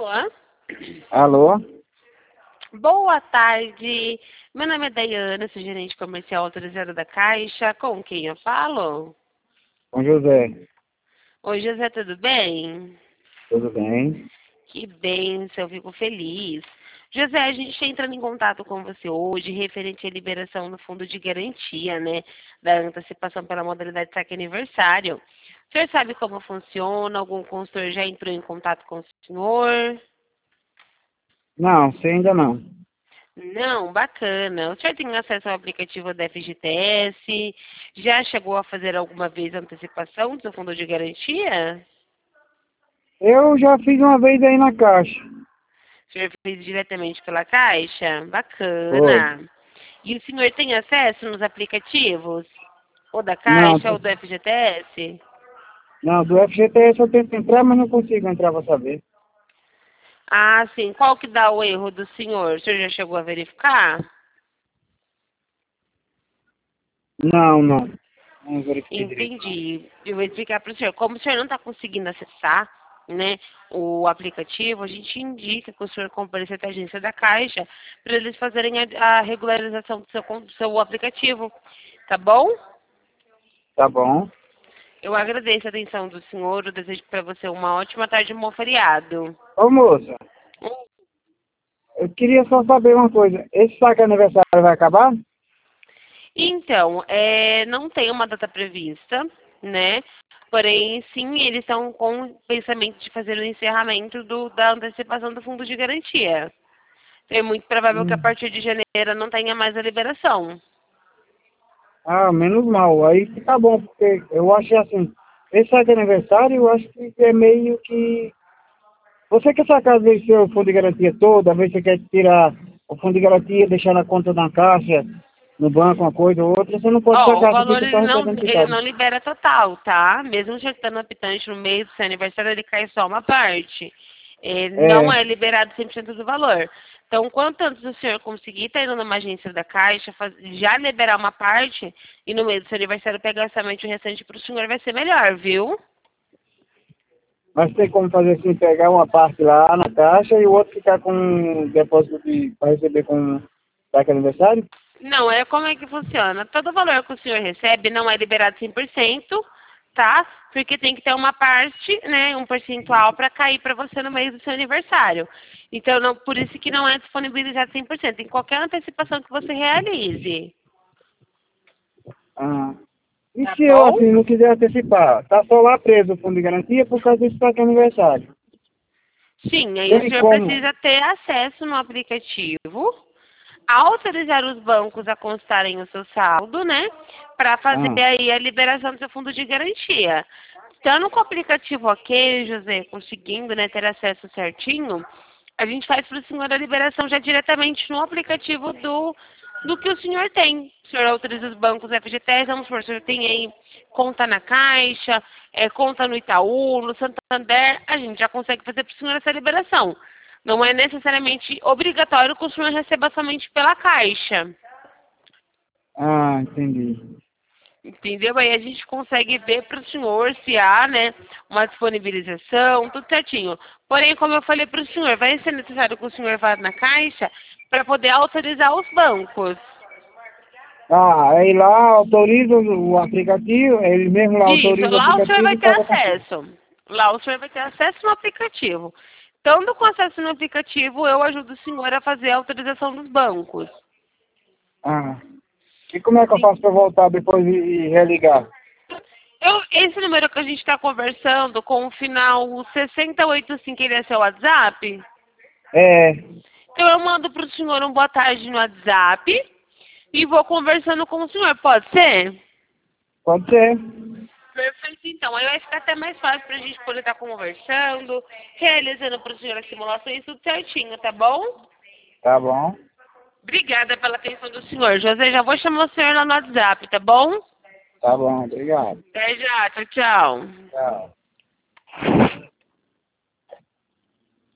Alô? Alô? Boa tarde. Meu nome é Daiana, sou gerente comercial autorizada da Caixa. Com quem eu falo? Com José. Oi, José, tudo bem? Tudo bem? Que bênção, eu fico feliz. José, a gente está entrando em contato com você hoje referente à liberação do fundo de garantia, né? Da antecipação pela modalidade saque aniversário. O senhor sabe como funciona? Algum consultor já entrou em contato com o senhor? Não, você ainda não. Não, bacana. O senhor tem acesso ao aplicativo da FGTS? Já chegou a fazer alguma vez a antecipação do seu fundo de garantia? Eu já fiz uma vez aí na Caixa. O senhor fez diretamente pela Caixa? Foi. Bacana. E o senhor tem acesso nos aplicativos? Ou da Não, Caixa ou do FGTS? não, do FGTS eu tento entrar, mas não consigo entrar pra saber. Ah, sim. Qual que dá o erro do senhor? O senhor já chegou a verificar? Não, não. Não verifiquei direito, não. Entendi. Eu vou explicar para o senhor. Como o senhor não está conseguindo acessar, né, o aplicativo, a gente indica que o senhor compareça até a agência da Caixa para eles fazerem a regularização do seu aplicativo. Tá bom? Tá bom. Eu agradeço a atenção do senhor. Eu desejo para você uma ótima tarde e um bom feriado. Ô, moça, eu queria só saber uma coisa. Esse saque aniversário vai acabar? Então, não tem uma data prevista, né? Porém, sim, eles estão com o pensamento de fazer o encerramento da antecipação do fundo de garantia. É muito provável que a Hum. partir de janeiro não tenha mais a liberação. Ah, menos mal. Aí que tá bom, porque eu achei assim, esse saque aniversário eu acho que é meio que você quer sacar do seu fundo de garantia todo, às vezes você quer tirar o fundo de garantia, deixar na conta da caixa, no banco, uma coisa ou outra, você não pode Ó, o sacar, você valor fica só recebendo ele quitado. não libera total, tá? Mesmo já estando apitante no mês do seu aniversário, ele cai só uma parte. Não É, é liberado 100% do valor. Então, quanto antes o senhor conseguir estar indo numa agência da Caixa, já liberar uma parte, e no mês do seu aniversário pegar somente o restante para o senhor, vai ser melhor, viu? mas tem como fazer assim, pegar uma parte lá na caixa e o outro ficar com um depósito para receber com saque aniversário? Não, como é que funciona? Todo valor que o senhor recebe não é liberado 100%, tá? Porque tem que ter uma parte, né, um percentual para cair para você no mês do seu aniversário. Então, por isso que não é disponibilizado 100%, em qualquer antecipação que você realize. Ah. E Tá se eu, bom? assim, não quiser antecipar? Tá só lá preso o fundo de garantia por causa desse saque aniversário. Sim, aí o Tem senhor como? precisa ter acesso no aplicativo, autorizar os bancos a constarem o seu saldo, né? Para fazer Ah, aí a liberação do seu fundo de garantia. Estando com o aplicativo ok, José, conseguindo, né, ter acesso certinho, a gente faz para o senhor a liberação já diretamente no aplicativo do que o senhor tem. O senhor autoriza os bancos FGTS, vamos supor, o senhor tem aí conta na Caixa, conta no Itaú, no Santander, a gente já consegue fazer para o senhor essa liberação. Não é necessariamente obrigatório que o senhor receba somente pela Caixa. entendi. Entendeu? Aí a gente consegue ver para o senhor se há, né, uma disponibilização, tudo certinho. Porém, como eu falei para o senhor, vai ser necessário que o senhor vá na Caixa para poder autorizar os bancos. Aí lá autoriza o aplicativo, ele mesmo lá Isso, autoriza o lá o senhor aplicativo vai e ter paga contigo. acesso. Lá o senhor vai ter acesso no aplicativo. Estando com acesso no aplicativo, eu ajudo o senhor a fazer a autorização dos bancos. Ah, e como é que eu faço para voltar depois e religar? Esse número que a gente está conversando com o final 6085, ele é seu WhatsApp? É, Então eu mando para o senhor um boa tarde no WhatsApp e vou conversando com o senhor, pode ser? pode ser. Perfeito, então. Aí vai ficar até mais fácil para a gente poder estar conversando, realizando para o senhor as simulações, tudo certinho, tá bom? Tá bom, Obrigada pela atenção do senhor. José, já vou chamar o senhor lá no WhatsApp, tá bom? tá bom, obrigado. Até já, tchau, tchau. Tchau.